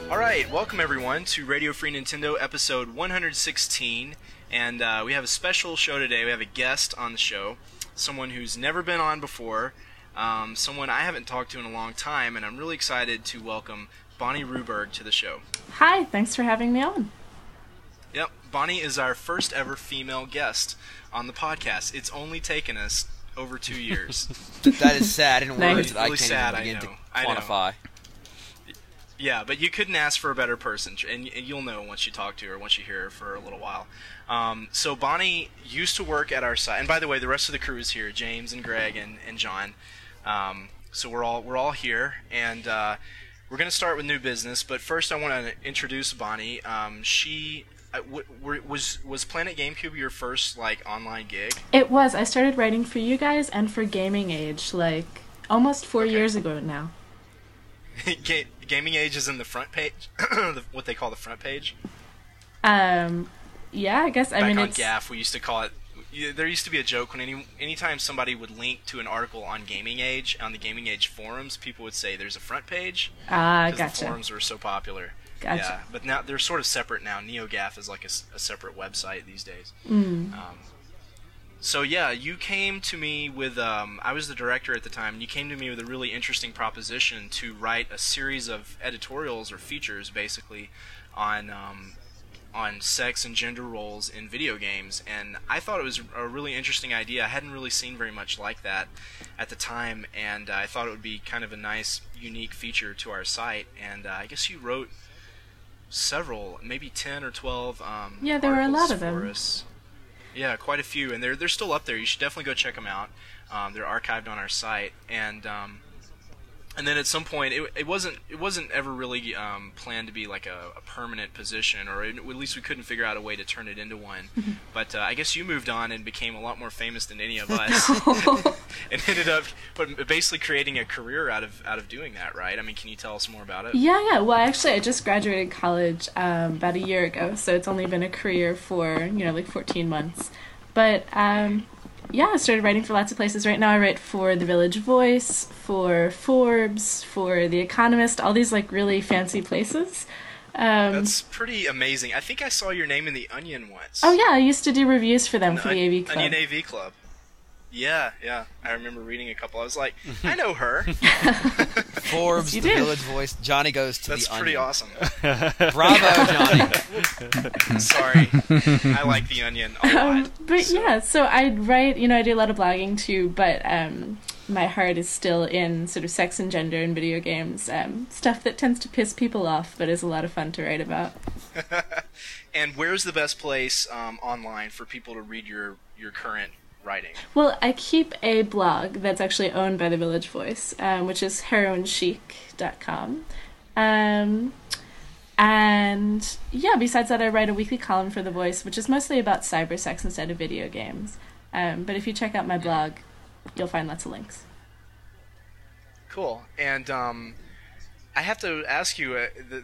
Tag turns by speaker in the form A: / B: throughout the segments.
A: Alright, welcome everyone to Radio Free Nintendo episode 116, and we have a special show today. We have a guest on the show, someone who's never been on before, someone I haven't talked to in a long time, and I'm really excited to welcome Bonnie Ruberg to the show.
B: Hi, thanks for having me on.
A: Yep, Bonnie is our first ever female guest on the podcast. It's only taken us over 2 years.
C: That is sad in words that I
A: really
C: can't
A: sad,
C: even begin to
A: I know.
C: quantify.
A: Yeah, but you couldn't ask for a better person, and you'll know once you talk to her, once you hear her for a little while. So Bonnie used to work at our site, and by the way, the rest of the crew is here, James and Greg and John. So we're all here, and we're going to start with new business. But first, I want to introduce Bonnie. She was Planet GameCube your first online gig?
B: It was. I started writing for you guys and for Gaming Age almost 4 years ago now.
A: Gaming Age is in the front page, what they call the front page.
B: Yeah, I guess.
A: Back on
B: it's
A: GAF, we used to call it. There used to be a joke when anytime somebody would link to an article on Gaming Age on the Gaming Age forums, people would say there's a front page.
B: Gotcha.
A: The forums were so popular.
B: Gotcha.
A: Yeah, but now they're sort of separate now. NeoGAF is like a separate website these days. So yeah, you came to me with, I was the director at the time, and you came to me with a really interesting proposition to write a series of editorials or features, basically, on sex and gender roles in video games, and I thought it was a really interesting idea. I hadn't really seen very much like that at the time, and I thought it would be kind of a nice, unique feature to our site, and I guess you wrote several, maybe 10 or 12
B: yeah, there were a lot of
A: for
B: them.
A: us. Yeah, quite a few, and they're still up there. You should definitely go check them out. They're archived on our site, and then at some point, it wasn't ever really planned to be like a permanent position, or at least we couldn't figure out a way to turn it into one. But I guess you moved on and became a lot more famous than any of us, and ended up basically creating a career out of doing that, right? I mean, can you tell us more about it?
B: Yeah. Well, actually, I just graduated college about a year ago, so it's only been a career for 14 months. But yeah, I started writing for lots of places. Right now I write for The Village Voice, for Forbes, for The Economist, all these really fancy places.
A: That's pretty amazing. I think I saw your name in The Onion once.
B: Oh yeah, I used to do reviews for them for the AV Club.
A: Onion AV Club. Yeah. I remember reading a couple. I was like, I know her.
C: Forbes, The Village Voice, Johnny Goes to
A: That's
C: The Onion.
A: pretty awesome.
C: Bravo, Johnny.
A: Sorry. I like The Onion a lot.
B: Yeah, so I write, I do a lot of blogging too, but my heart is still in sort of sex and gender in video games, stuff that tends to piss people off, but is a lot of fun to write about.
A: And where's the best place online for people to read your current writing?
B: Well, I keep a blog that's actually owned by The Village Voice, which is heroinechic.com. And yeah, besides that, I write a weekly column for The Voice, which is mostly about cyber sex instead of video games. But if you check out my blog, you'll find lots of links.
A: Cool. And I have to ask you,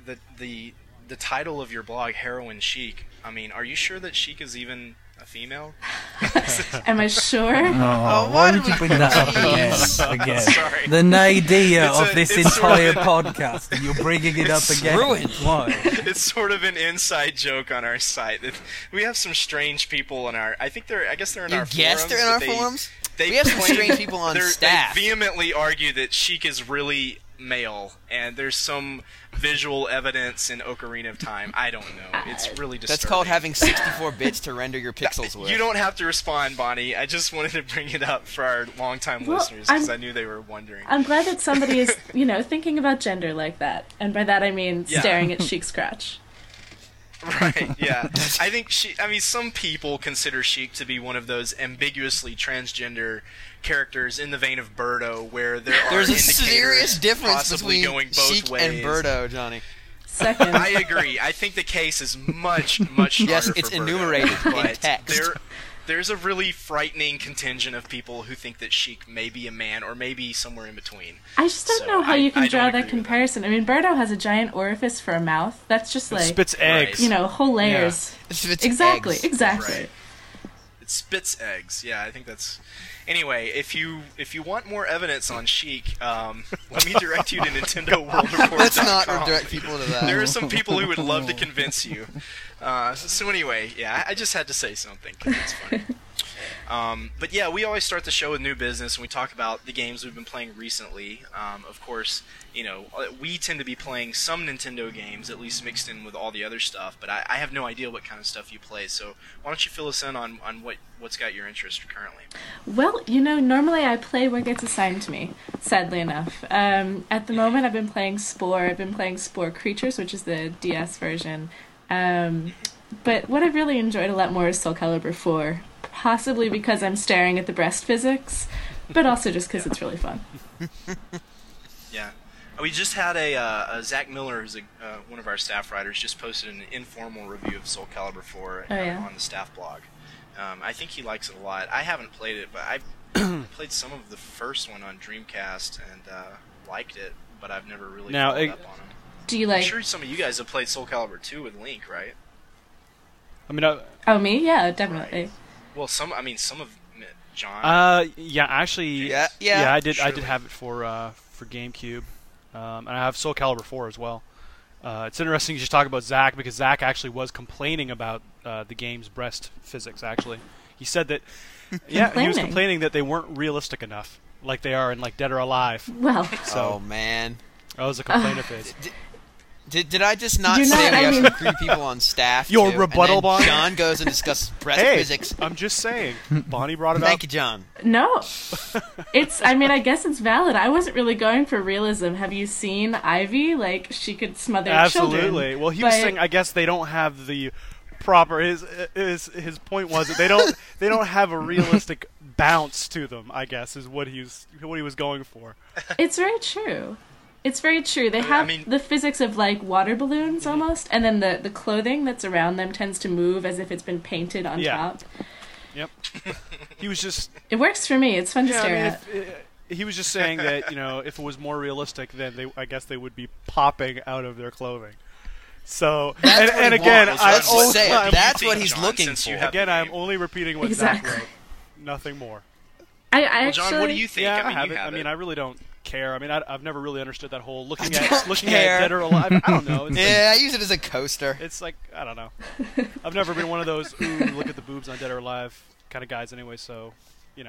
A: the title of your blog, Heroine Chic, I mean, are you sure that chic is even a female?
B: Am I sure?
D: Oh, why did you bring that up again?
A: Sorry.
D: The nadir of this entire podcast, and you're bringing it up again.
C: Ruined.
D: Why?
A: It's sort of an inside joke on our site. We have some strange people in our. I guess they're in our forums.
C: You guess they're in our forums? We have some strange people on staff.
A: They vehemently argue that Chic is really male, and there's some visual evidence in Ocarina of Time. I don't know. It's really disturbing.
C: That's called having 64 bits to render your pixels with.
A: You don't have to respond, Bonnie. I just wanted to bring it up for our longtime listeners, because I knew they were wondering.
B: I'm glad that somebody is, thinking about gender like that. And by that I mean staring at Chic's crotch.
A: Right, yeah. I think some people consider Chic to be one of those ambiguously transgender characters in the vein of Birdo, where there's
C: a serious difference between
A: going both
C: Chic
A: ways.
C: and Birdo, Johnny.
B: Second.
A: I agree. I think the case is much stronger
C: Yes,
A: for
C: it's
A: Birdo,
C: enumerated in
A: but
C: text.
A: There's a really frightening contingent of people who think that Chic may be a man or maybe somewhere in between.
B: I just don't know how you can draw that comparison. I mean, Birdo has a giant orifice for a mouth. That's just
E: it spits eggs.
B: Whole layers.
C: It spits
B: exactly,
C: eggs.
B: exactly.
A: Right. It spits eggs. Yeah, I think that's... Anyway, if you want more evidence on Sheik, let me direct you to NintendoWorldReport.com.
C: Let's not direct people to that.
A: There are some people who would love to convince you. So anyway, yeah, I just had to say something because it's funny. But yeah, we always start the show with new business, and we talk about the games we've been playing recently. Of course, we tend to be playing some Nintendo games, at least mixed in with all the other stuff, but I have no idea what kind of stuff you play, so why don't you fill us in on what's got your interest currently?
B: Well, normally I play what gets assigned to me, sadly enough. At the moment, I've been playing Spore. I've been playing Spore Creatures, which is the DS version. But what I've really enjoyed a lot more is Soul Calibur 4. Possibly because I'm staring at the breast physics, but also just because it's really fun.
A: Yeah. We just had a Zach Miller, who's one of our staff writers, just posted an informal review of Soul Calibur 4 on the staff blog. I think he likes it a lot. I haven't played it, but I've played some of the first one on Dreamcast and liked it, but I've never really followed up on it.
B: Do you like?
A: I'm sure some of you guys have played Soul Calibur 2 with Link, right?
E: I mean,
B: oh, me? Yeah, definitely.
A: Right. Well, some of John.
E: Yeah, actually,
C: yeah.
E: I did have it for GameCube, and I have Soul Calibur 4 as well. It's interesting you just talk about Zach because Zach actually was complaining about the game's breast physics. Actually, he said that he was complaining that they weren't realistic enough, like they are in like Dead or Alive.
B: Well,
C: oh man,
E: that was a complaint of his.
C: Did I just not say we have some creepy people on staff?
E: Your
C: too?
E: rebuttal, Bonnie?
C: John goes and discusses breast physics.
E: I'm just saying. Bonnie brought it up.
C: Thank you, John.
B: No. I guess it's valid. I wasn't really going for realism. Have you seen Ivy? Like, she could smother children.
E: Absolutely. Well, he was saying, I guess they don't have the proper... His point was that they don't have a realistic bounce to them, I guess, is what he was going for.
B: It's very true. It's very true. They have the physics of, like, water balloons, almost, and then the clothing that's around them tends to move as if it's been painted on top.
E: Yep. He was just...
B: It works for me. It's fun to stare at.
E: He was just saying that, if it was more realistic, then I guess they would be popping out of their clothing. So, and again,
C: that's what he's looking for.
E: Again, I'm only repeating what Zach wrote. Nothing more.
A: John, what do you think?
E: Yeah, I mean, I really don't care. I mean, I've never really understood that whole looking at Dead or Alive. I don't know.
C: I use it as a coaster.
E: It's like, I don't know. I've never been one of those look at the boobs on Dead or Alive kind of guys anyway. So, I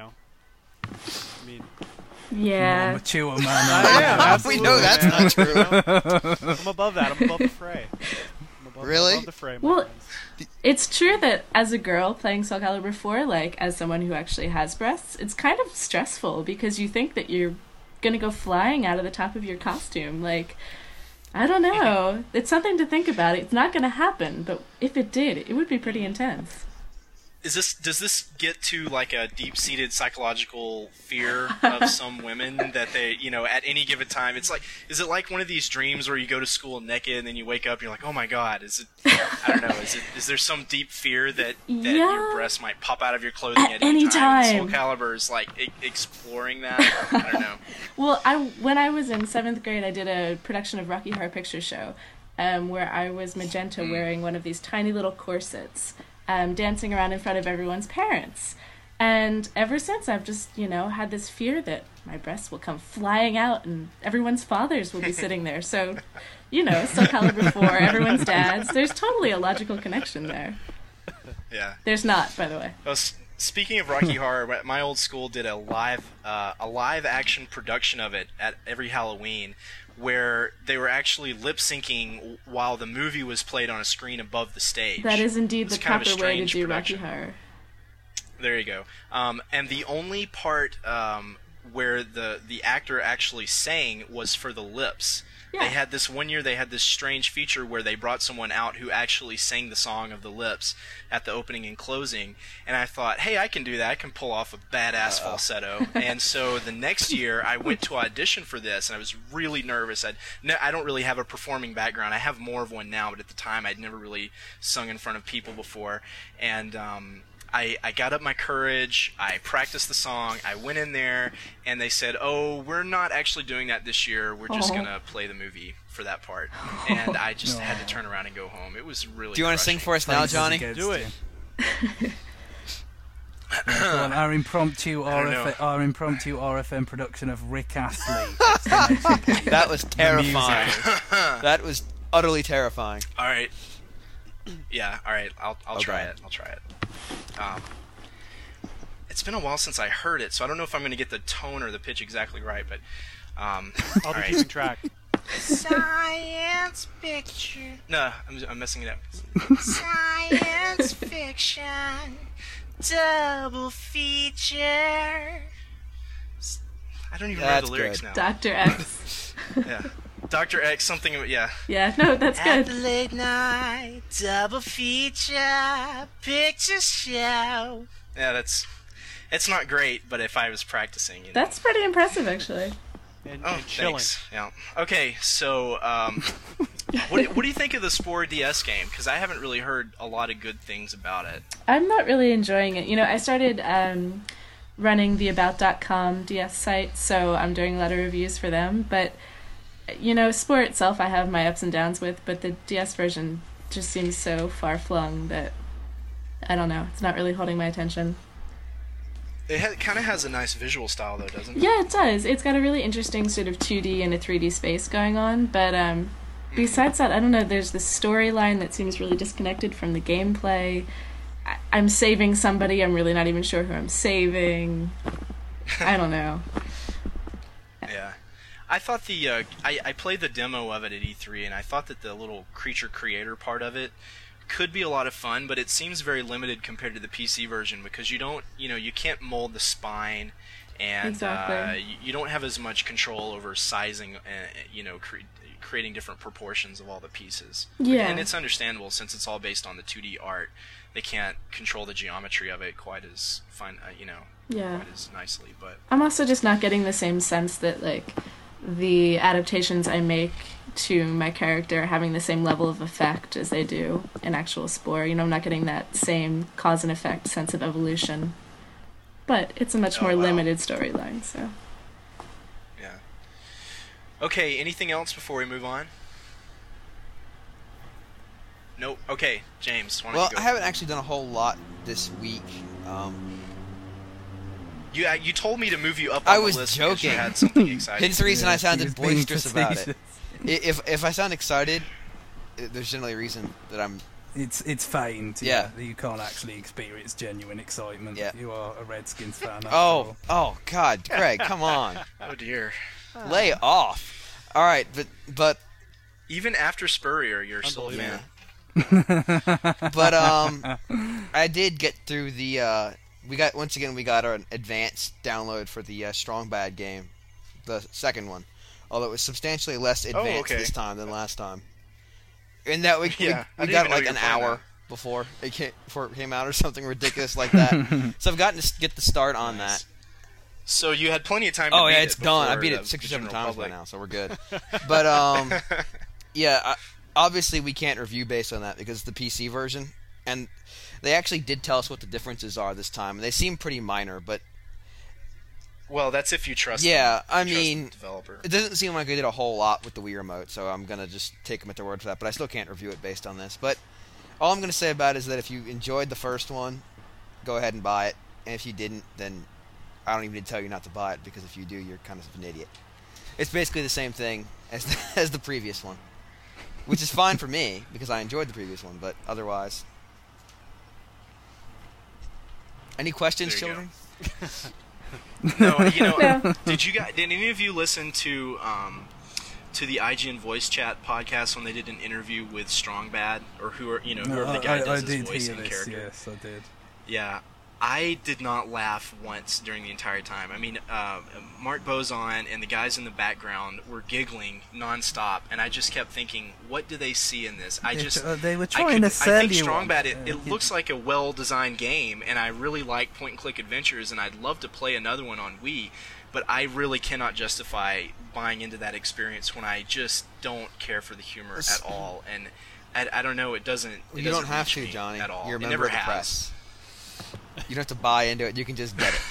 E: mean,
B: yeah,
D: more mature man.
E: I am. Absolutely,
C: we know that's not true.
E: I'm above that. I'm above the fray.
C: Really?
E: Above the fray,
B: well, it's true that as a girl playing Soul Calibur 4, like as someone who actually has breasts, it's kind of stressful because you think that you're gonna go flying out of the top of your costume. Like, I don't know. It's something to think about. It's not gonna happen, but if it did, it would be pretty intense.
A: Does this get to like a deep-seated psychological fear of some women that they, at any given time, is it like one of these dreams where you go to school naked and then you wake up and you're like, oh my god, I don't know, is there some deep fear that your breasts might pop out of your clothing at any time? Soul Calibur is like exploring that. I don't know.
B: Well, when I was in 7th grade, I did a production of Rocky Horror Picture Show, where I was Magenta wearing one of these tiny little corsets. Dancing around in front of everyone's parents. And ever since, I've just, had this fear that my breasts will come flying out and everyone's fathers will be sitting there. So, Soul Calibur 4, everyone's dads. There's totally a logical connection there.
A: Yeah.
B: There's not, by the way.
A: Well, speaking of Rocky Horror, my old school did a live action production of it at every Halloween, where they were actually lip-syncing while the movie was played on a screen above the stage.
B: That is indeed the proper way to do Rocky Horror.
A: There you go. And the only part where the actor actually sang was for the lips. Yeah. They had this one year, they had this strange feature where they brought someone out who actually sang the song of the lips at the opening and closing. And I thought, hey, I can do that. I can pull off a badass falsetto. And so the next year, I went to audition for this, and I was really nervous. I don't really have a performing background. I have more of one now, but at the time, I'd never really sung in front of people before. And I got up my courage, I practiced the song, I went in there, and they said, oh, we're not actually doing that this year, we're just going to play the movie for that part. And I just had to turn around and go home. It was really
C: Do you want to sing for us now, Johnny?
E: Do it.
D: Well, our impromptu RFM production of Rick Astley.
C: That was terrifying. That was utterly terrifying.
A: All right. Yeah. All right. I'll try it. I'll try it. It's been a while since I heard it, so I don't know if I'm going to get the tone or the pitch exactly right. But
E: I'll be keeping track.
A: Science fiction. No, I'm messing it up. Science fiction double feature. I don't even remember the lyrics now.
B: Dr. X.
A: Yeah. Dr. X, something, yeah.
B: Yeah, no, that's good.
A: At the late night double feature picture show. Yeah, it's not great, but if I was practicing, you know.
B: That's pretty impressive, actually.
E: And
A: chilling. Thanks. Yeah. Okay, so what do you think of the Spore DS game? Because I haven't really heard a lot of good things about it.
B: I'm not really enjoying it. You know, I started running the About.com DS site, so I'm doing a lot of reviews for them. But, you know, Spore itself I have my ups and downs with, but the DS version just seems so far-flung that, I don't know, it's not really holding my attention.
A: It kind of has a nice visual style, though, doesn't it?
B: Yeah, it does. It's got a really interesting sort of 2D and a 3D space going on, but besides that, I don't know, there's this storyline that seems really disconnected from the gameplay. I'm saving somebody, I'm really not even sure who I'm saving. I don't know.
A: Yeah. I thought I played the demo of it at E3, and I thought that the little creature creator part of it could be a lot of fun, but it seems very limited compared to the PC version because you can't mold the spine, and
B: exactly.
A: You don't have as much control over sizing, creating different proportions of all the pieces.
B: Yeah.
A: And it's understandable since it's all based on the 2D art. They can't control the geometry of it quite as quite as nicely. But
B: I'm also just not getting the same sense that like the adaptations I make to my character are having the same level of effect as they do in actual Spore. You know, I'm not getting that same cause and effect sense of evolution. But it's a much more limited storyline, so.
A: Yeah. Okay, anything else before we move on? Nope. Okay, James, why don't you go?
C: I haven't actually done a whole lot this week.
A: You told me to move you up on the list.
C: I was joking.
A: You had something exciting.
C: Hence the reason I sounded boisterous about it. If I sound excited, there's generally a reason that I'm...
D: It's feigned.
C: Yeah.
D: You can't actually experience genuine excitement.
C: Yeah.
D: You are a Redskins fan.
C: Oh, God, Greg, come on.
A: Oh, dear.
C: Lay off. All right, but...
A: Even after Spurrier, you're still a fan.
C: But I did get through the... We got our advanced download for the Strong Bad game, the second one. Although it was substantially less advanced this time than last time. In that we got like an hour before it came out or something ridiculous like that. So I've gotten to get the start on that.
A: So you had plenty of time to beat it.
C: Oh yeah, it's done. I beat it 6 or 7 times by now, so we're good. But obviously we can't review based on that because it's the PC version. And they actually did tell us what the differences are this time. They seem pretty minor, but...
A: Well, that's if you trust
C: the
A: developer.
C: It doesn't seem like they did a whole lot with the Wii Remote, so I'm going to just take them at their word for that. But I still can't review it based on this. But all I'm going to say about it is that if you enjoyed the first one, go ahead and buy it. And if you didn't, then I don't even need to tell you not to buy it, because if you do, you're kind of an idiot. It's basically the same thing as the previous one. Which is fine for me, because I enjoyed the previous one, but otherwise... Any questions, children?
A: No,
B: No.
A: Did any of you listen to the IGN Voice Chat podcast when they did an interview with Strong Bad, or whoever the guy does his voice and character?
D: Yes, I did.
A: Yeah, I did not laugh once during the entire time. I mean, Mark Bozon and the guys in the background were giggling nonstop, and I just kept thinking, what do they see in this?
D: They were trying to sell you.
A: I think Strong Bad, it looks like a well-designed game, and I really like point-and-click adventures, and I'd love to play another one on Wii, but I really cannot justify buying into that experience when I just don't care for the humor at all, and I don't know, it doesn't.
C: You don't have to, Johnny.
A: At all.
C: You're a
A: it
C: member
A: never
C: of the
A: has.
C: press. You don't have to buy into it. You can just get it.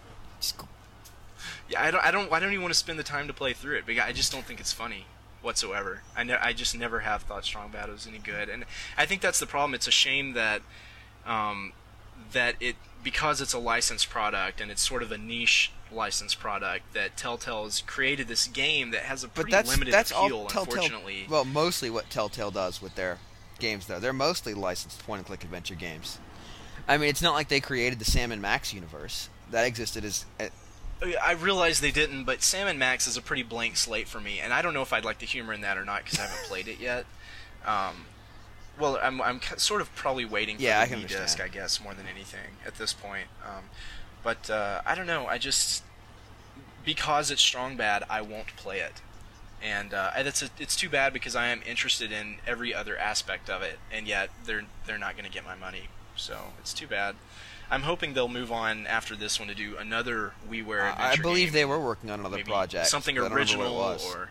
A: Yeah, I don't even want to spend the time to play through it because I just don't think it's funny whatsoever. I just never have thought Strong Bad was any good, and I think that's the problem. It's a shame that that because it's a licensed product and it's sort of a niche licensed product, that Telltale's created this game that has a pretty limited appeal, unfortunately.
C: Well, mostly what Telltale does with their games, though. They're mostly licensed point-and-click adventure games. I mean, it's not like they created the Sam & Max universe. That existed as...
A: I realize they didn't, but Sam & Max is a pretty blank slate for me, and I don't know if I'd like the humor in that or not, because I haven't played it yet. Well, I'm sort of probably waiting for the Wii disc, I guess, more than anything at this point. But I don't know. Because it's strong bad, I won't play it, and it's too bad because I am interested in every other aspect of it, and yet they're not going to get my money. So it's too bad. I'm hoping they'll move on after this one to do another WiiWare adventure
C: I believe
A: game.
C: they were working on another project.
A: Something original or...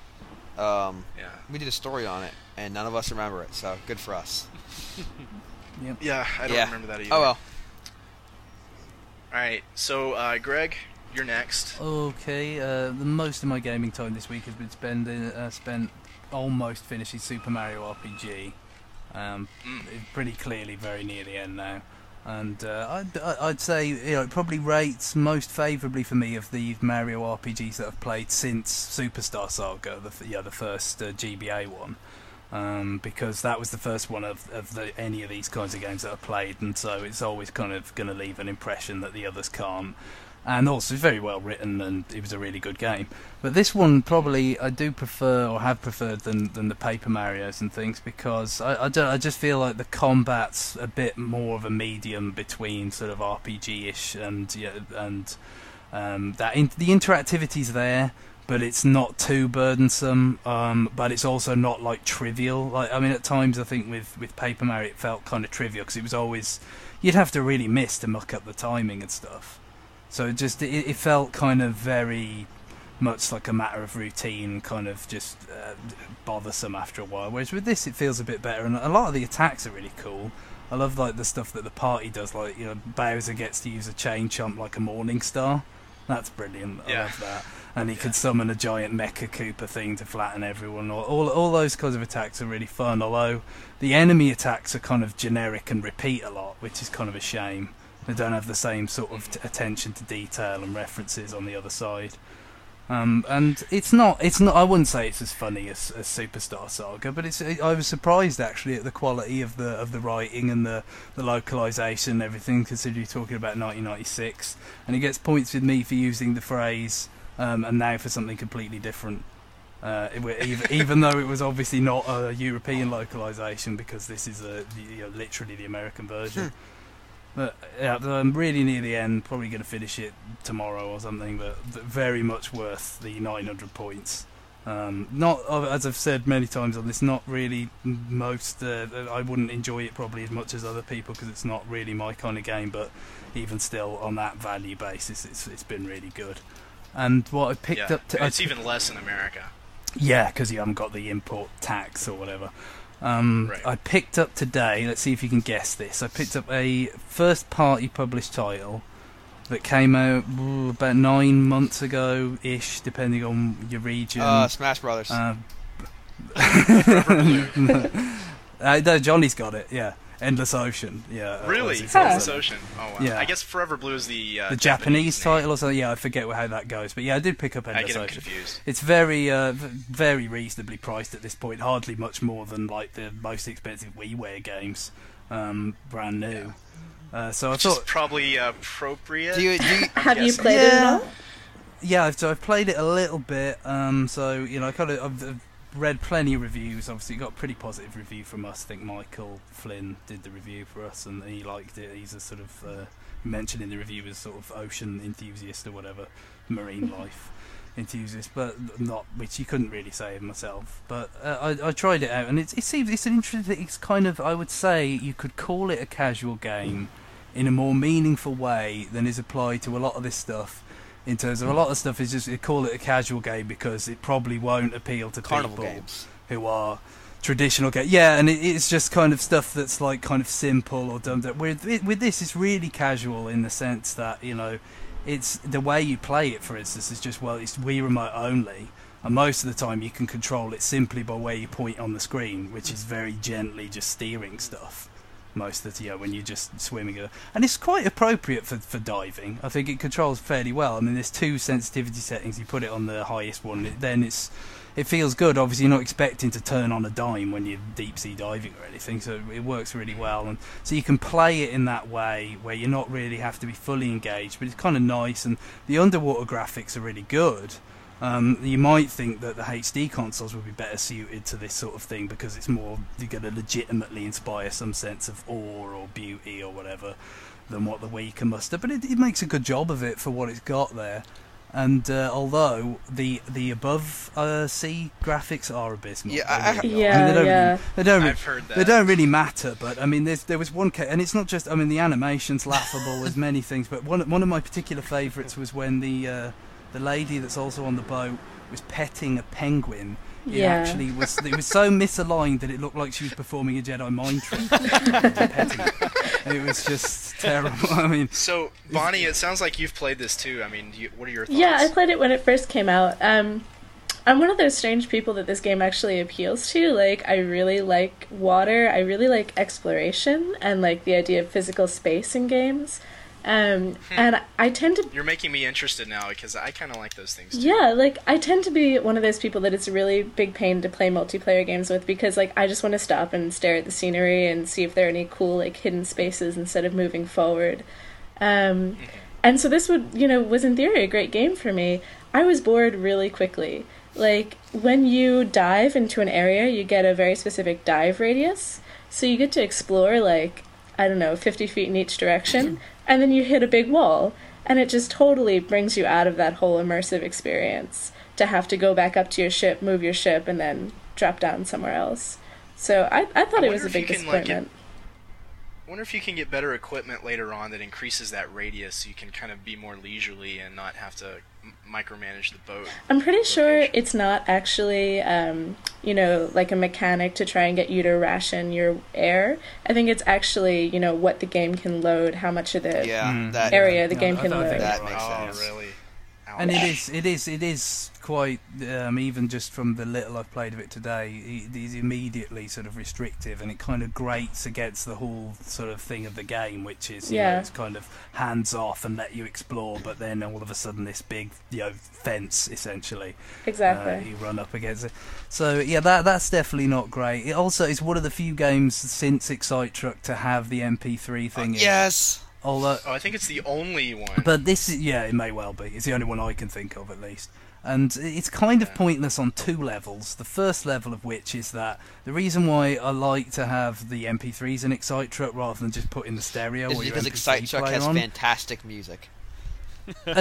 C: We did a story on it, and none of us remember it, so good for us.
D: Yep.
A: Yeah, I don't remember that either.
C: Oh well.
A: Alright, so Greg, you're next.
D: Okay, the most of my gaming time this week has been spent almost finishing Super Mario RPG. Pretty clearly very near the end now. And I'd say it probably rates most favourably for me of the Mario RPGs that I've played since Superstar Saga, the first GBA one, because that was the first one of any of these kinds of games that I've played, and so it's always kind of going to leave an impression that the others can't. And also it's very well written, and it was a really good game. But this one probably I do prefer, or have preferred, than the Paper Marios and things, because I just feel like the combat's a bit more of a medium between sort of RPG-ish and the interactivity's there, but it's not too burdensome. But it's also not like trivial. Like, I mean, at times I think with Paper Mario it felt kind of trivial because it was always you'd have to really miss to muck up the timing and stuff. So it felt kind of very much like a matter of routine, kind of just bothersome after a while. Whereas with this, it feels a bit better, and a lot of the attacks are really cool. I love like the stuff that the party does, like Bowser gets to use a chain chomp like a Morning Star. That's brilliant. I love that. And he could summon a giant Mecha Koopa thing to flatten everyone. All those kinds of attacks are really fun. Although the enemy attacks are kind of generic and repeat a lot, which is kind of a shame. They don't have the same sort of attention to detail and references on the other side. And it's not. I wouldn't say it's as funny as Superstar Saga, but I was surprised actually at the quality of the writing and the localization and everything. Considering you're talking about 1996, and he gets points with me for using the phrase "and now for something completely different." Even though it was obviously not a European localization, because this is literally the American version. But yeah, I'm really near the end. Probably going to finish it tomorrow or something. But very much worth the 900 points. Not, as I've said many times on this, not really most. I wouldn't enjoy it probably as much as other people because it's not really my kind of game. But even still, on that value basis, it's been really good. And what I picked up,
A: it's even less in America.
D: Yeah, because you haven't got the import tax or whatever.
A: Right.
D: I picked up today, let's see if you can guess this, I picked up a first-party published title that came out about 9 months ago-ish, depending on your region.
C: Smash Brothers.
D: No, Johnny's got it, yeah. Endless Ocean, yeah.
A: Really? Endless Ocean. Oh, wow.
D: Yeah.
A: I guess Forever Blue is the
D: Japanese title or something. Yeah, I forget how that goes. But yeah, I did pick up Endless Ocean.
A: I get them confused.
D: It's very reasonably priced at this point. Hardly much more than like the most expensive WiiWare games, brand new. So I thought
A: is probably appropriate.
B: Have you played it at all?
D: Yeah, so I've played it a little bit. So I've read plenty of reviews. Obviously, got a pretty positive review from us. I think Michael Flynn did the review for us, and he liked it. He's a sort of mentioned in the review as sort of ocean enthusiast or whatever, marine life enthusiast, but not which you couldn't really say of myself. But I tried it out, and it seems it's an interesting. It's kind of, I would say you could call it a casual game in a more meaningful way than is applied to a lot of this stuff. In terms of a lot of stuff is just you call it a casual game because it probably won't appeal to
C: Carnival
D: people
C: games
D: who are traditional games. Yeah, and it's just kind of stuff that's like kind of simple or dumbed up. With this, it's really casual in the sense that it's the way you play it. For instance, is just it's Wii remote only, and most of the time you can control it simply by where you point on the screen, which is very gently just steering stuff. most of the when you're just swimming, and it's quite appropriate for diving. I think it controls fairly well. I mean, there's 2 sensitivity settings. You put it on the highest one, then it feels good. Obviously, you're not expecting to turn on a dime when you're deep sea diving or anything, so it works really well. And so you can play it in that way where you not really have to be fully engaged, but it's kind of nice. And the underwater graphics are really good. You might think that the HD consoles would be better suited to this sort of thing because it's more, you're going to legitimately inspire some sense of awe or beauty or whatever than what the Wii can muster. But it makes a good job of it for what it's got there. And although the above sea graphics are abysmal, they don't
A: I've heard that.
D: They don't really matter. But I mean, there was one case, and it's not just. I mean, the animation's laughable as many things. But one of my particular favourites was when the lady that's also on the boat was petting a penguin. It actually was. It was so misaligned that it looked like she was performing a Jedi mind trick. Petting it. It was just terrible. I mean,
A: so Bonnie, it sounds like you've played this too. I mean, what are your thoughts?
B: Yeah, I played it when it first came out. I'm one of those strange people that this game actually appeals to. Like, I really like water. I really like exploration and like the idea of physical space in games. And I tend to...
A: You're making me interested now because I kind of like those things too.
B: Yeah, like, I tend to be one of those people that it's a really big pain to play multiplayer games with because, like, I just want to stop and stare at the scenery and see if there are any cool, like, hidden spaces instead of moving forward. And so this was in theory a great game for me. I was bored really quickly. Like, when you dive into an area, you get a very specific dive radius. So you get to explore, like, I don't know, 50 feet in each direction. And then you hit a big wall, and it just totally brings you out of that whole immersive experience to have to go back up to your ship, move your ship, and then drop down somewhere else. So I thought it was a big disappointment.
A: I wonder if you can get better equipment later on that increases that radius so you can kind of be more leisurely and not have to micromanage the boat.
B: I'm pretty sure it's not actually, like a mechanic to try and get you to ration your air. I think it's actually, what the game can load, how much of the area the game can load.
C: That makes sense.
A: Oh, really? Ouch.
D: And it is quite, even just from the little I've played of it today, it is immediately sort of restrictive, and it kind of grates against the whole sort of thing of the game, which is, it's kind of hands off and let you explore, but then all of a sudden this big, fence, essentially.
B: Exactly.
D: You run up against it. So, yeah, that's definitely not great. It also is one of the few games since Excite Truck to have the MP3 thing in.
C: Yes!
D: Although,
A: I think it's the only one.
D: But this is, it may well be. It's the only one I can think of, at least. And it's kind of pointless on 2 levels. The first level of which is that the reason why I like to have the MP3s in Excite Truck rather than just put in the stereo.
C: Is because Excite Truck has fantastic music.
D: No.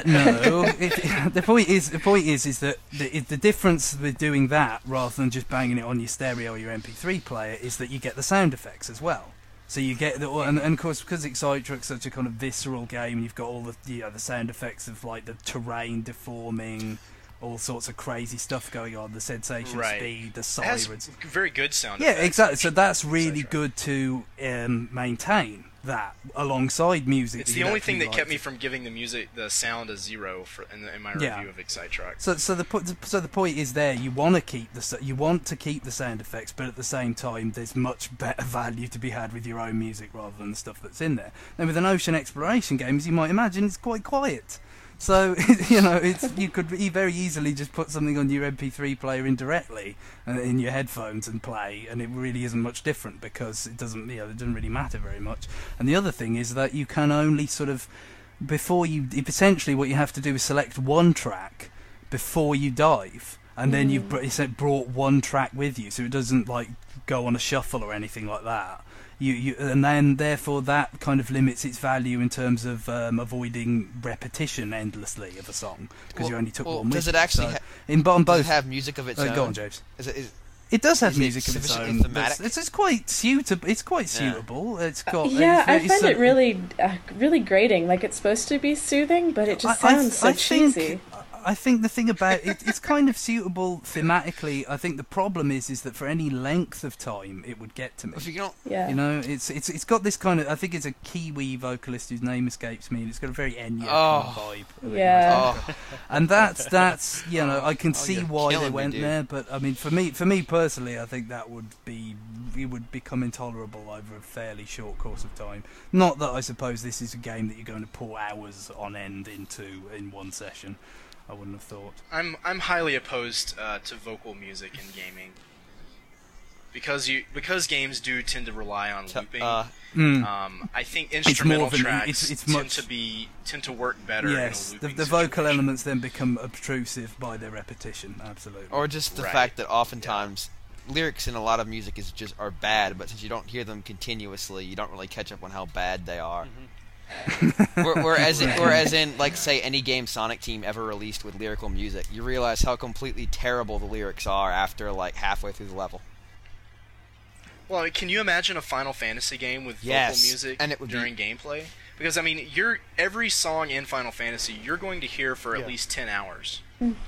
D: The point is that the difference with doing that rather than just banging it on your stereo or your MP3 player is that you get the sound effects as well. So you get and of course, because Excite Truck's such a kind of visceral game, you've got all the sound effects of like the terrain deforming, all sorts of crazy stuff going on, the sensation speed, the sirens.
A: It has very good sound
D: effects.
A: effects.
D: Exactly. So that's really good to maintain that alongside music.
A: It's the only thing that kept me from giving the sound a 0 in my review of Excite Truck.
D: So the point is there. You want to keep the sound effects, but at the same time, there's much better value to be had with your own music rather than the stuff that's in there. And with an ocean exploration game, as you might imagine, it's quite quiet. So, you could very easily just put something on your MP3 player indirectly in your headphones and play, and it really isn't much different because it doesn't really matter very much. And the other thing is that you can only sort of, essentially what you have to do is select one track before you dive, and then you've brought one track with you, so it doesn't like go on a shuffle or anything like that. And then therefore that kind of limits its value in terms of avoiding repetition endlessly of a song because you only took one.
C: Does it actually have music of its own?
D: Go on, James.
C: It
D: does have music of its own. It's quite suitable. It's quite suitable. It's got.
B: I find it really, really grating. Like it's supposed to be soothing, but it just sounds so cheesy.
D: I think the thing about it, it's kind of suitable thematically. I think the problem is that for any length of time, it would get to me.
C: If you don't,
D: it's got this kind of. I think it's a Kiwi vocalist whose name escapes me, and it's got a very Enya kind of vibe.
B: Yeah.
D: And that's I can see why they went there, but I mean, for me personally, I think that would be would become intolerable over a fairly short course of time. Not that I suppose this is a game that you're going to pour hours on end into in one session. I wouldn't have thought.
A: I'm highly opposed to vocal music in gaming because games do tend to rely on looping. I think instrumental tracks tend to work better.
D: Yes,
A: in a looping
D: the vocal
A: situation.
D: elements then become obtrusive by their repetition. Absolutely.
C: Or just the
A: Right.
C: fact that oftentimes lyrics in a lot of music are bad, but since you don't hear them continuously, you don't really catch up on how bad they are. Whereas in, like, say, any game Sonic Team ever released with lyrical music, you realize how completely terrible the lyrics are after, like, halfway through the level.
A: Well, can you imagine a Final Fantasy game with
C: Yes,
A: vocal music
C: and it would
A: during gameplay? Because I mean, every song in Final Fantasy you're going to hear for at least 10 hours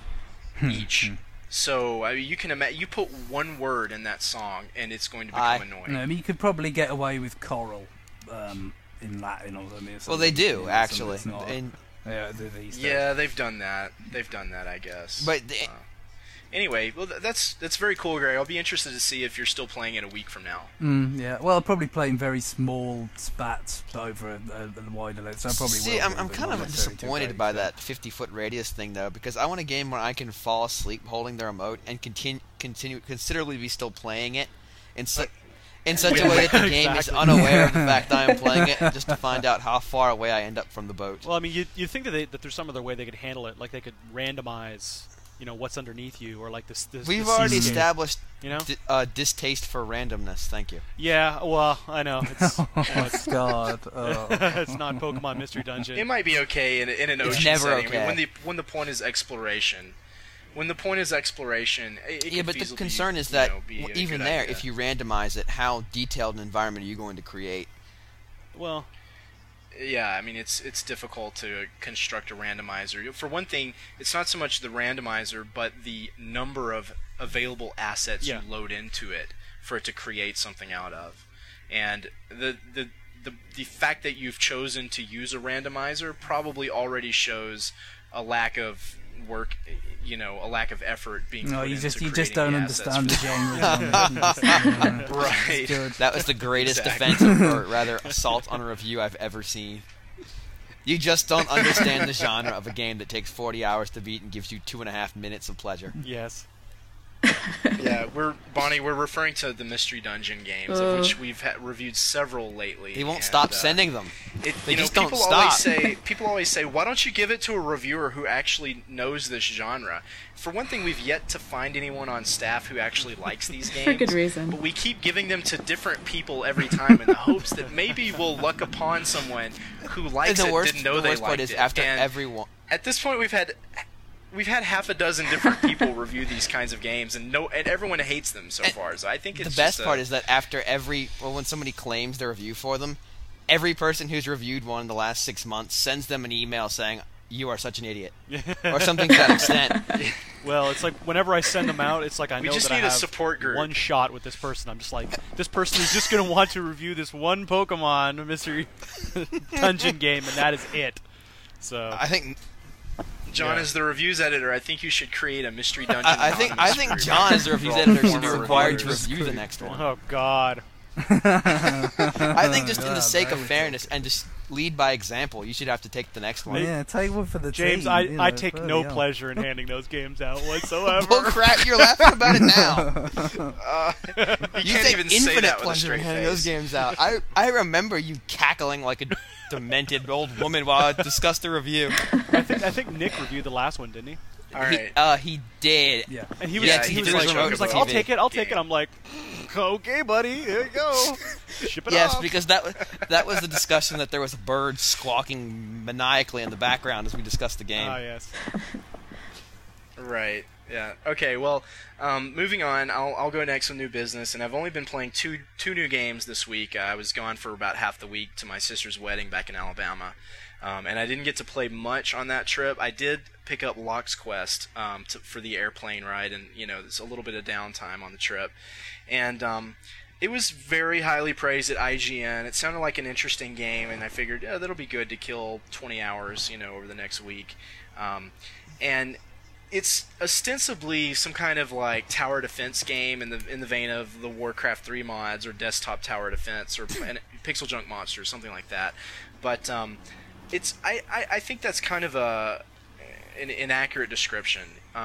A: each. So I mean, you can imagine you put one word in that song and it's going to become annoying.
D: No, I mean, you could probably get away with choral in Latin or something.
C: Well, they do, actually.
D: It's not,
C: And-
D: these days.
A: Yeah, they've done that. I guess.
C: But
A: anyway, well, that's very cool, Gary. I'll be interested to see if you're still playing it a week from now.
D: Yeah, well, I'll probably play in very small spats over a wider length, so I probably
C: see,
D: will.
C: I'm kind of disappointed by that 50-foot radius thing, though, because I want a game where I can fall asleep holding the remote and considerably be still playing it in such a way that the game is
E: Exactly.
C: unaware of the fact I am playing it, just to find out how far away I end up from the boat.
E: Well, I mean, you'd think that there's some other way they could handle it, like they could randomize, what's underneath you, or like this.
C: We've
E: the
C: already
E: seascape,
C: established
E: you know.
C: distaste for randomness. Thank you.
E: Yeah, well, I know it's
D: God.
E: it's not Pokemon Mystery Dungeon.
A: It might be okay in an
C: It's
A: ocean
C: never
A: setting.
C: okay.
A: I mean, when the point is exploration. When the point is exploration, it
C: Yeah,
A: could
C: but the
A: feasibly,
C: concern is that
A: be a
C: even
A: good
C: there,
A: idea.
C: if you randomize it, how detailed an environment are you going to create?
E: Well,
A: Yeah, I mean it's difficult to construct a randomizer. For one thing, it's not so much the randomizer, but the number of available assets
E: Yeah.
A: you load into it for it to create something out of. And the fact that you've chosen to use a randomizer probably already shows a lack of work, a lack of effort being
D: No,
A: put
D: you
A: into
D: just
A: creating
D: don't
A: the assets
D: understand the
A: for
D: genre.
A: Right.
D: Good.
C: That was the greatest
A: Exactly.
C: defense, or rather, assault on a review I've ever seen. You just don't understand the genre of a game that takes 40 hours to beat and gives you 2.5 minutes of pleasure.
E: yes.
A: Yeah, we're referring to the Mystery Dungeon games, of which we've reviewed several lately.
C: They won't
A: and,
C: stop sending them. They just don't
A: people
C: stop.
A: People always say, why don't you give it to a reviewer who actually knows this genre? For one thing, we've yet to find anyone on staff who actually likes these games.
B: For good reason.
A: But we keep giving them to different people every time in the hopes that maybe we'll luck upon someone who likes
C: the
A: it,
C: worst,
A: didn't know
C: the
A: they
C: worst part
A: liked
C: is
A: it.
C: after
A: And
C: everyone.
A: at this point, we've had half a dozen different people review these kinds of games, and everyone hates them so far. So I think it's
C: The best
A: just
C: part is that after when somebody claims their review for them, every person who's reviewed one in the last 6 months sends them an email saying, "You are such an idiot," or something to that extent.
E: Well, it's like whenever I send them out, it's like I
A: We
E: know
A: just
E: that I
A: need a
E: have
A: support group.
E: one shot with this person. I'm just like, this person is just going to want to review this one Pokemon Mystery Dungeon game, and that is it. So
C: I think
A: John
E: Yeah.
A: is the reviews editor. I think you should create a mystery dungeon.
C: I think
A: group
C: John, as the reviews
A: for all
C: editor, should be
A: former
C: required to
A: reviewers.
C: review the next one.
E: Oh God.
C: I think just in the sake of
D: very
C: fairness and just lead by example, you should have to take the next one.
D: Yeah, take one for the
E: James,
D: team.
E: I take
D: bloody
E: no
D: hell.
E: pleasure in handing those games out whatsoever.
C: Bull crap! You're laughing about it now.
A: You
C: You
A: can't
C: take
A: even say
C: infinite
A: that with a
C: pleasure
A: straight
C: in handing those
A: face.
C: games out. I remember you cackling like a demented old woman while I discussed the review.
E: I think Nick reviewed the last one, didn't he?
A: All right.
C: He did.
D: Yeah.
E: And he was,
A: Yeah,
E: he
A: he
E: was
A: did
E: like,
A: the
E: he was like,
A: Chocobo
E: I'll
C: TV.
E: take it, I'll take it.
A: game.
E: I'm like, okay, buddy, here you go. Ship it
C: Yes,
E: off.
C: because that was the discussion that there was a bird squawking maniacally in the background as we discussed the game.
E: Ah, yes.
A: Right. Yeah. Okay. Well, moving on. I'll go next with new business, and I've only been playing two new games this week. I was gone for about half the week to my sister's wedding back in Alabama, and I didn't get to play much on that trip. I did pick up Lock's Quest for the airplane ride, and there's a little bit of downtime on the trip, and it was very highly praised at IGN. It sounded like an interesting game, and I figured, that'll be good to kill 20 hours, over the next week, and it's ostensibly some kind of like tower defense game in the vein of the Warcraft 3 mods or desktop tower defense or Pixel Junk Monsters, something like that. But I think that's kind of an inaccurate description.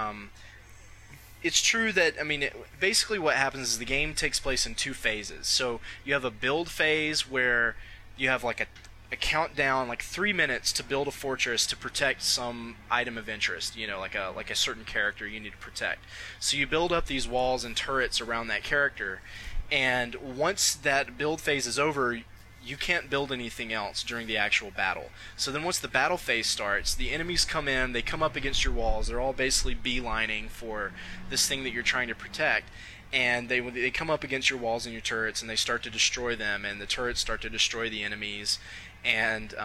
A: It's true that, I mean, basically what happens is the game takes place in two phases. So you have a build phase where you have like a countdown, like 3 minutes to build a fortress to protect some item of interest, you know, like a certain character you need to protect. So you build up these walls and turrets around that character, and once that build phase is over, you can't build anything else during the actual battle. So then once the battle phase starts, the enemies come in, they come up against your walls, they're all basically beelining for this thing that you're trying to protect, and they come up against your walls and your turrets, and they start to destroy them, and the turrets start to destroy the enemies, and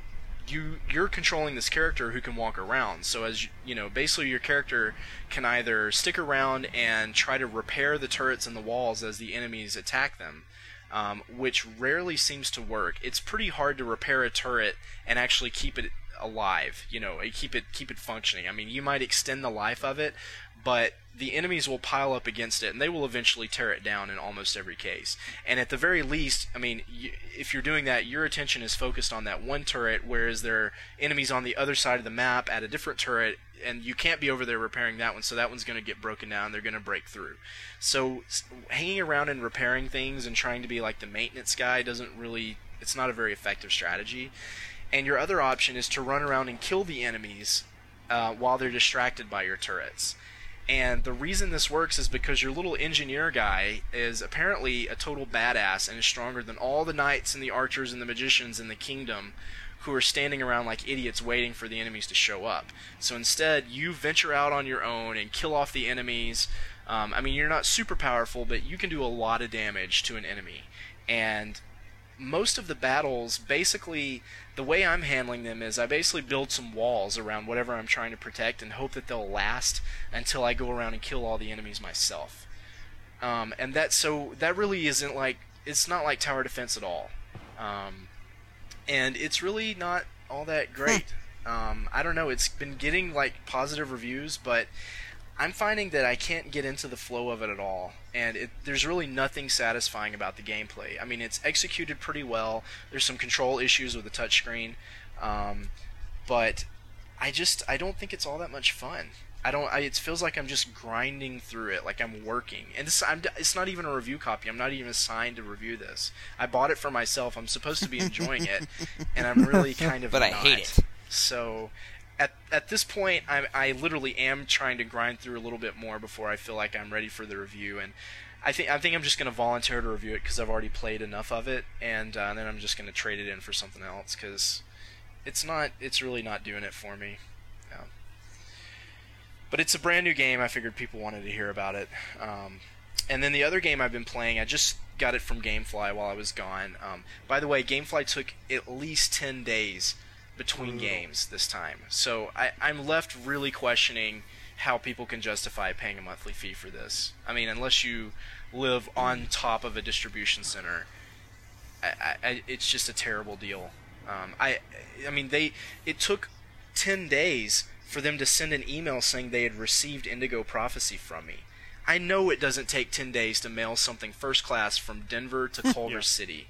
A: you're controlling this character who can walk around. So as you know, basically your character can either stick around and try to repair the turrets and the walls as the enemies attack them, which rarely seems to work. It's pretty hard to repair a turret and actually keep it alive, you know, keep it functioning. I mean, you might extend the life of it, but the enemies will pile up against it, and they will eventually tear it down in almost every case. And at the very least, I mean, if you're doing that, your attention is focused on that one turret, whereas there are enemies on the other side of the map at a different turret, and you can't be over there repairing that one, so that one's going to get broken down, they're going to break through. So hanging around and repairing things and trying to be like the maintenance guy it's not a very effective strategy. And your other option is to run around and kill the enemies while they're distracted by your turrets. And the reason this works is because your little engineer guy is apparently a total badass and is stronger than all the knights and the archers and the magicians in the kingdom who are standing around like idiots waiting for the enemies to show up. So instead, you venture out on your own and kill off the enemies. I mean, you're not super powerful, but you can do a lot of damage to an enemy. And most of the battles, basically, the way I'm handling them is I basically build some walls around whatever I'm trying to protect and hope that they'll last until I go around and kill all the enemies myself. And that really isn't like, it's not like tower defense at all. And it's really not all that great. I don't know, it's been getting like positive reviews, but I'm finding that I can't get into the flow of it at all, and there's really nothing satisfying about the gameplay. I mean, it's executed pretty well. There's some control issues with the touchscreen, but I don't think it's all that much fun. It feels like I'm just grinding through it, like I'm working. And it's not even a review copy. I'm not even assigned to review this. I bought it for myself. I'm supposed to be enjoying it, and I'm really kind of
C: but
A: not.
C: I hate it.
A: So at this point, I literally am trying to grind through a little bit more before I feel like I'm ready for the review. And I think I'm just going to volunteer to review it because I've already played enough of it, and then I'm just going to trade it in for something else because it's really not doing it for me. Yeah. But it's a brand new game. I figured people wanted to hear about it. And then the other game I've been playing, I just got it from GameFly while I was gone. By the way, GameFly took at least 10 days between games this time. So I'm left really questioning how people can justify paying a monthly fee for this. I mean, unless you live on top of a distribution center, it's just a terrible deal. I mean, it took 10 days for them to send an email saying they had received Indigo Prophecy from me. I know it doesn't take 10 days to mail something first class from Denver to Culver City.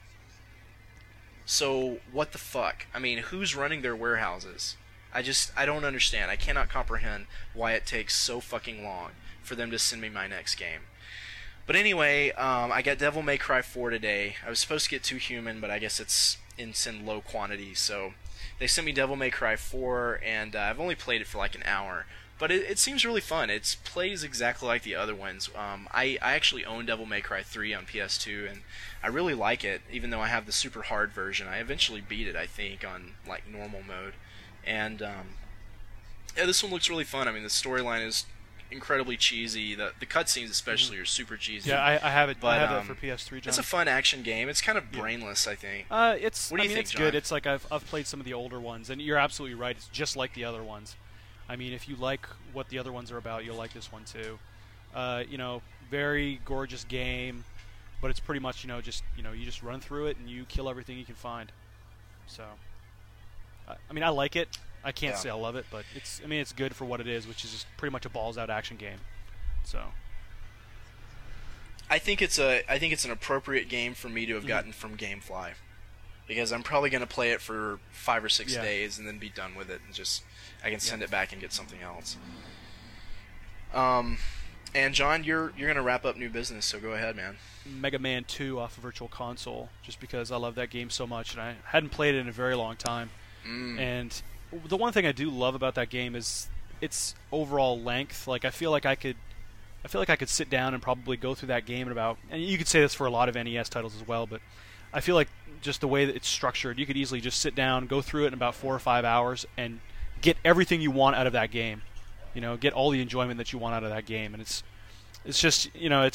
A: So, what the fuck? I mean, who's running their warehouses? I don't understand. I cannot comprehend why it takes so fucking long for them to send me my next game. But anyway, I got Devil May Cry 4 today. I was supposed to get 2 Human, but I guess it's in low quantity, so they sent me Devil May Cry 4, and I've only played it for like an hour. But it seems really fun. It plays exactly like the other ones. I actually own Devil May Cry 3 on PS2, and I really like it, even though I have the super hard version. I eventually beat it, I think, on like normal mode. And yeah, this one looks really fun. I mean, the storyline is incredibly cheesy. The cutscenes especially are super cheesy.
E: Yeah, I have it.
A: But,
E: I have it for PS3, John.
A: It's a fun action game. It's kind of brainless, I think.
E: What do you think,
A: it's
E: John?
A: good.
E: It's like I've played some of the older ones, and you're absolutely right. It's just like the other ones. I mean, if you like what the other ones are about, you'll like this one too. Very gorgeous game, but it's pretty much you just run through it and you kill everything you can find. So, I mean, I like it. I can't
A: Yeah.
E: say I love it, but it's good for what it is, which is just pretty much a balls-out action game. So
A: I think it's an appropriate game for me to have gotten from GameFly, because I'm probably going to play it for 5 or 6
E: Yeah.
A: days and then be done with it, and just I can send it back and get something else. And John, you're going to wrap up new business, so go ahead, man.
E: Mega Man 2 off of Virtual Console, just because I love that game so much, and I hadn't played it in a very long time. And the one thing I do love about that game is its overall length. Like I feel like I could sit down and probably go through that game in about, and you could say this for a lot of NES titles as well, but I feel like just the way that it's structured, you could easily just sit down, go through it in about 4 or 5 hours, and get everything you want out of that game. Get all the enjoyment that you want out of that game, and it's just,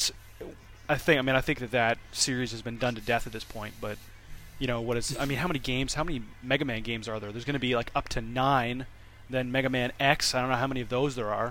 E: I think that series has been done to death at this point, but how many Mega Man games are there? There's going to be like up to 9, then Mega Man X, I don't know how many of those there are.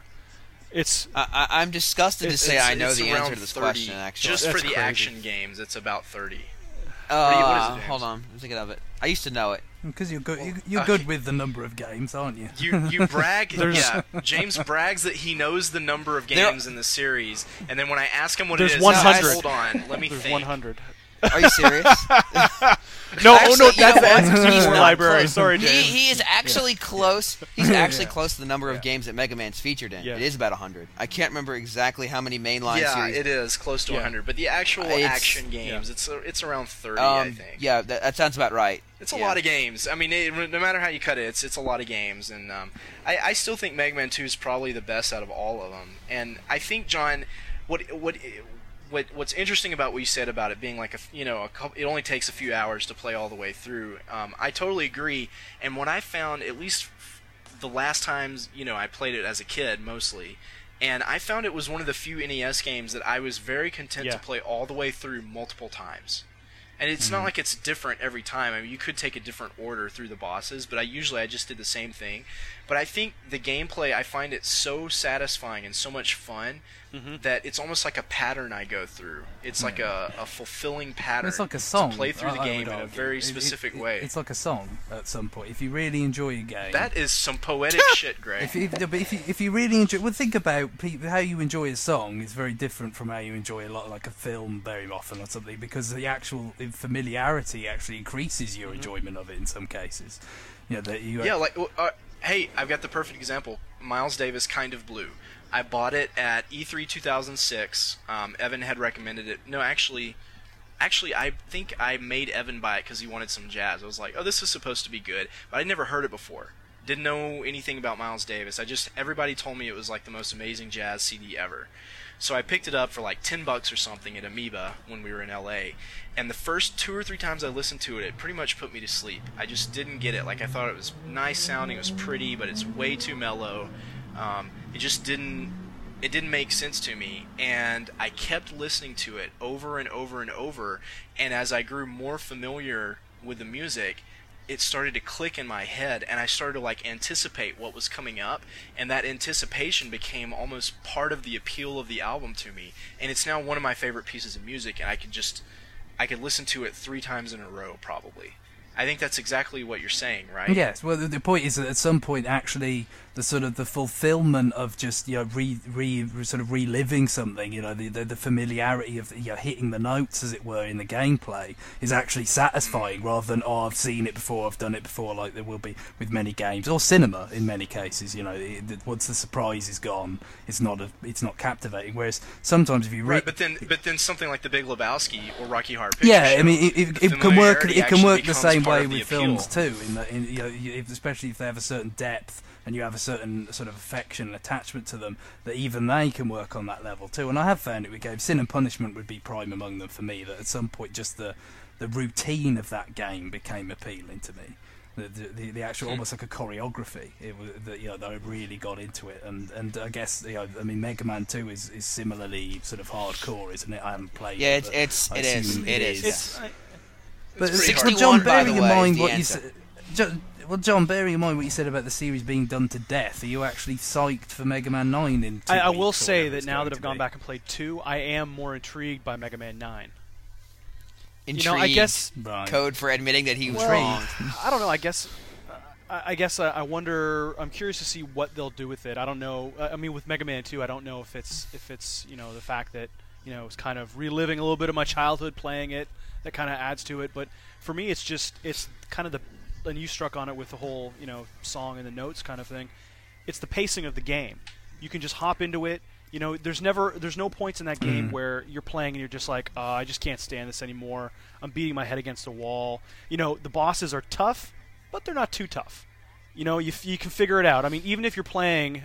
C: I'm disgusted to say I know
A: it's
C: the
A: around
C: answer to this
A: 30.
C: question, actually.
A: Just for
E: That's
A: the
E: crazy.
A: action games, it's about 30.
C: Uh,
A: what is it, James?
C: hold on, I'm thinking of it. I used to know it.
D: Because you're good. You're good with the number of games, aren't you?
A: You brag. Yeah, James brags that he knows the number of games in the series, and then when I ask him what
E: There's
A: it is,
E: 100.
A: he says, hold on, let me
E: There's
A: think.
E: 100.
C: Are you serious?
E: No,
C: Actually, you
E: that's
C: know
E: the
C: what?
E: N64
C: He's not
E: library.
C: close.
E: Sorry, James.
C: He is actually close. He's actually close to the number of games that Mega Man's featured in.
E: Yeah.
C: It is about 100. I can't remember exactly how many mainline
A: Yeah,
C: series.
A: it is close to
E: Yeah.
A: 100, but the actual
C: It's-
A: action games, it's around 30, I think.
C: Yeah, that sounds about right.
A: It's a lot of games. I mean, no matter how you cut it, it's a lot of games, and I still think Mega Man 2 is probably the best out of all of them. And I think, John, what's interesting about what you said about it being like it only takes a few hours to play all the way through. I totally agree. And what I found, at least the last times I played it as a kid mostly, and I found it was one of the few NES games that I was very content to play all the way through multiple times. And it's not like it's different every time. I mean, you could take a different order through the bosses, but I just did the same thing. But I think the gameplay, I find it so satisfying and so much fun that it's almost like a pattern I go through. It's like a fulfilling pattern.
D: It's like a song.
A: To play through the
D: I
A: game
D: would
A: in a
D: argue.
A: very specific way.
D: It's like a song at some point. If you really enjoy a game,
A: That is some poetic shit, Greg.
D: if you really enjoy, well, think about how you enjoy a song is very different from how you enjoy a lot like a film very often or something, because the actual familiarity actually increases your enjoyment of it in some cases.
A: Hey, I've got the perfect example. Miles Davis, Kind of Blue. I bought it at E3 2006. Evan had recommended it. No, actually, I think I made Evan buy it because he wanted some jazz. I was like, oh, this is supposed to be good, but I'd never heard it before. Didn't know anything about Miles Davis. Everybody told me it was like the most amazing jazz CD ever. So I picked it up for like $10 or something at Amoeba when we were in LA. And the first 2 or 3 times I listened to it, it pretty much put me to sleep. I just didn't get it. Like, I thought it was nice sounding, it was pretty, but it's way too mellow. It just didn't make sense to me. And I kept listening to it over and over and over. And as I grew more familiar with the music, it started to click in my head, and I started to like anticipate what was coming up, and that anticipation became almost part of the appeal of the album to me. And it's now one of my favorite pieces of music, and I could listen to it 3 times in a row probably. I think that's exactly what you're saying, right?
D: Yes. Well, the point is that at some point, actually, the sort of the fulfillment of just reliving something, the familiarity of hitting the notes, as it were, in the gameplay is actually satisfying, rather than I've seen it before, I've done it before, like there will be with many games or cinema in many cases. Once the surprise is gone, it's not captivating. Whereas sometimes if you
A: Right, but then something like The Big Lebowski or Rocky Horror Picture
D: yeah,
A: Show,
D: I mean, it can work.
A: familiarity
D: It can work
A: actually
D: the same
A: becomes part
D: way
A: of the
D: with
A: appeal.
D: films too. Especially if they have a certain depth and you have a certain sort of affection and attachment to them, that even they can work on that level too. And I have found it with games. Sin and Punishment would be prime among them for me. That at some point, just the routine of that game became appealing to me. The actual almost like a choreography. It was that I really got into it, and I guess Mega Man 2 is similarly sort of hardcore, isn't it? I haven't played.
C: Yeah,
D: it,
C: it is.
D: But,
A: pretty
D: but
A: hardcore.
D: John,
C: by the
D: bearing in
C: way,
D: mind
C: the
D: what you
C: answer.
D: said, John, bearing in mind what you said about the series being done to death, are you actually psyched for Mega Man 9 in 2
E: I will
D: weeks or
E: say
D: whatever
E: that
D: it's
E: now
D: going
E: that I've
D: to
E: gone
D: be?
E: back and played 2, I am more intrigued by Mega Man 9.
C: Intrigued.
E: I guess
D: Right.
C: Code for admitting that he was
E: Well,
C: wrong.
E: I don't know. I guess I guess I wonder. I'm curious to see what they'll do with it. I don't know. I mean, with Mega Man 2, I don't know if it's the fact that it's kind of reliving a little bit of my childhood playing it that kind of adds to it. But for me, it's kind of and you struck on it with the whole song and the notes kind of thing. It's the pacing of the game. You can just hop into it. There's no points in that game where you're playing and you're just like, I just can't stand this anymore. I'm beating my head against the wall. The bosses are tough, but they're not too tough. You can figure it out. I mean, even if you're playing...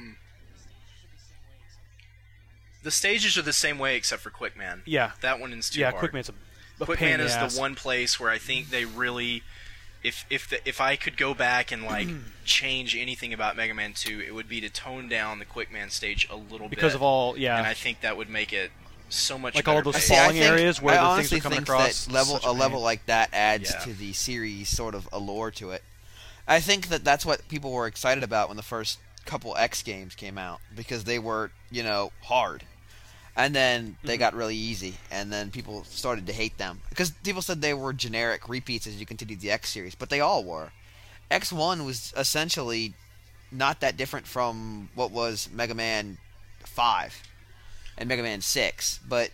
A: The stages are the same way except for Quickman.
E: Yeah.
A: That one is too hard.
E: Quickman's a pain
A: Quickman
E: in the
A: is
E: ass.
A: the one place where I think they really... If I could go back and change anything about Mega Man 2, it would be to tone down the Quickman stage a little bit.
E: Because of all, yeah.
A: And I think that would make it so much
E: like
A: better.
E: all those
A: paced.
E: falling areas where
C: I
E: the things are coming across.
C: That a level like that adds
A: Yeah.
C: to the series sort of allure to it. I think that's what people were excited about when the first couple X games came out, because they were, hard. And then they got really easy, and then people started to hate them. Because people said they were generic repeats as you continued the X series, but they all were. X1 was essentially not that different from what was Mega Man 5 and Mega Man 6, but...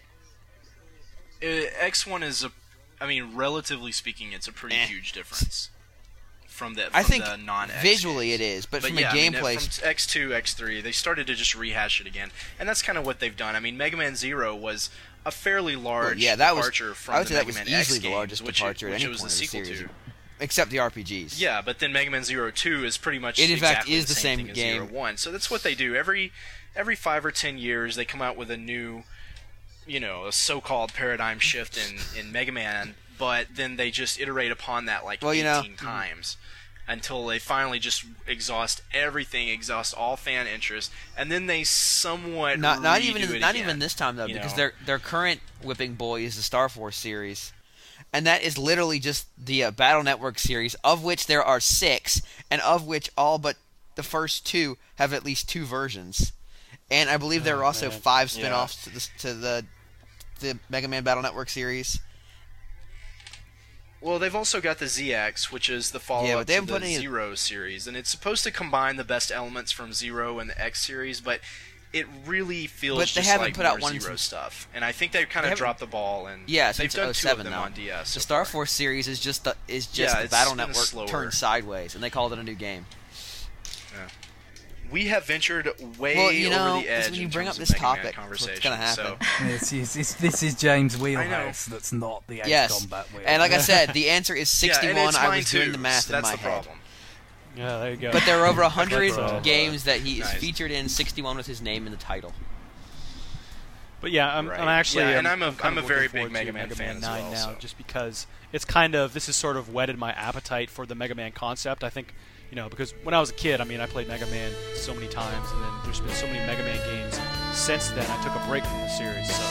A: X1 is relatively speaking, it's a pretty huge difference from the non-X
C: visually
A: games.
C: it is, but from
A: yeah,
C: a gameplay...
A: from X2, X3, they started to just rehash it again, and that's kind of what they've done. I mean, Mega Man Zero was a fairly large departure from the Mega Man X
C: easily the largest
A: games,
C: departure at
A: which
C: any
A: it was
C: point
A: the
C: of the
A: sequel
C: series,
A: to.
C: except the RPGs.
A: Yeah, but then Mega Man Zero 2 is pretty much
C: It, in fact,
A: exactly
C: is the same
A: thing
C: game.
A: as Zero 1. So that's what they do. Every 5 or 10 years, they come out with a new, a so-called paradigm shift in Mega Man, but then they just iterate upon that 18 times until they finally just exhaust everything, exhaust all fan interest, and then they somewhat
C: not
A: even
C: even this time though, because their current whipping boy is the Star Force series. And that is literally just the Battle Network series, of which there are 6, and of which all but the first 2 have at least 2 versions. And I believe there are also 5 spin-offs to the Mega Man Battle Network series.
A: Well, they've also got the ZX, which is the follow-up to the Zero series, and it's supposed to combine the best elements from Zero and the X series, but it really feels just like more Zero stuff. And I think they've kind of dropped the ball, and they've done 2 of them on DS.
C: The Star Force series is just the Battle Network turned sideways, and they called it a new game.
A: Yeah. We have ventured way over the edge
C: when you bring up
A: in
C: this
A: terms of
C: topic,
A: conversation.
C: what's going to happen?
D: This is James' wheelhouse. That's not the Ace Combat wheel.
C: And like I said, the answer is 61.
A: And it's
C: I
A: mine
C: was doing
A: too,
C: the math
A: so
C: in
A: that's
C: my
A: the
C: head.
A: problem.
E: Yeah, there you go.
C: But there are over 100 games that he is
A: Nice.
C: featured in, 61 with his name in the title.
E: But yeah, I'm actually
A: and
E: I'm
A: a very big
E: looking
A: Mega
E: forward
A: Man
E: to
A: fan as
E: 9
A: well.
E: now,
A: So.
E: just because it's this has sort of whetted my appetite for the Mega Man concept. I think, because when I was a kid, I played Mega Man so many times, and then there's been so many Mega Man games since then. I took a break from the series, so.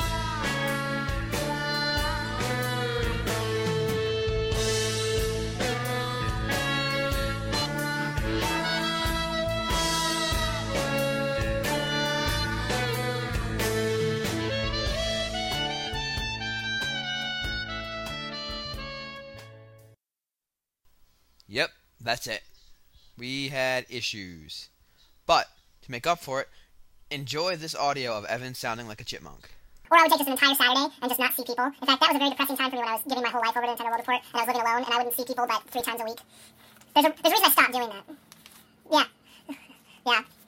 C: Yep, that's it. We had issues. But, to make up for it, enjoy this audio of Evan sounding like a chipmunk.
F: Or I would take just an entire Saturday and just not see people. In fact, that was a very depressing time for me when I was giving my whole life over to Nintendo World Report, and I was living alone, and I wouldn't see people but 3 times a week. There's a reason I stopped doing that. Yeah. Yeah.